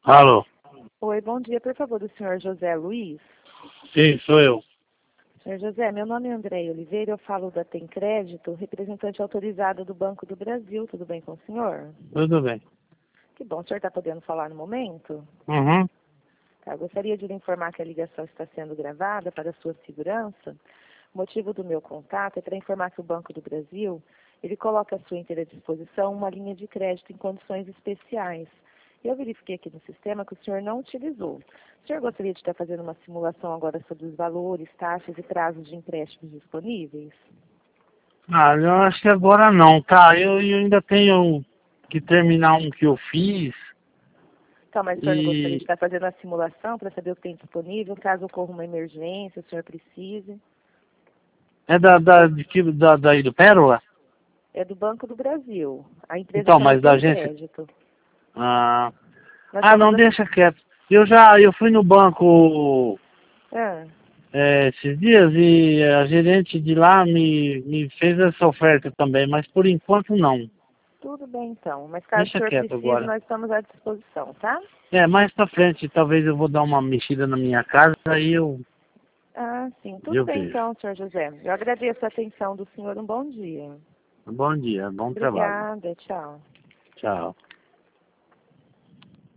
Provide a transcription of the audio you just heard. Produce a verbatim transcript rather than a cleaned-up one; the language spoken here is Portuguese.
Alô? Oi, bom dia. Por favor, do senhor José Luiz. Sim, sou eu. Senhor José, meu nome é André Oliveira, eu falo da Tem Crédito, representante autorizado do Banco do Brasil. Tudo bem com o senhor? Tudo bem. Que bom, o senhor está podendo falar no momento? Uhum. Tá, gostaria de lhe informar que a ligação está sendo gravada para a sua segurança. O motivo do meu contato é para informar que o Banco do Brasil, ele coloca à sua inteira disposição uma linha de crédito em condições especiais. Eu verifiquei aqui no sistema que o senhor não utilizou. O senhor gostaria de estar fazendo uma simulação agora sobre os valores, taxas e prazos de empréstimos disponíveis? Ah, eu acho que agora não, tá? Eu, eu ainda tenho que terminar um que eu fiz Então, mas o senhor não gostaria de e estar fazendo a simulação para saber o que tem disponível, caso ocorra uma emergência, o senhor precise? é da, da, de que, da, daí do Pérola? É do Banco do Brasil. A empresa Então, chama mas da Tem agência. Crédito. Ah, Nós ah, somos não, a... deixa quieto. Eu já, eu fui no banco Ah, é, esses dias e a gerente de lá me, me fez essa oferta também, mas por enquanto não. tudo bem, então. Mas caso o Deixa senhor quieto precise, agora. nós estamos à disposição, tá? É, mais pra frente, talvez eu vou dar uma mexida na minha casa, aí eu, Ah, sim. Tudo eu bem, vejo. então, senhor José. Eu agradeço a atenção do senhor. Um bom dia. Bom dia, bom trabalho. Obrigada. Tchau. Tchau.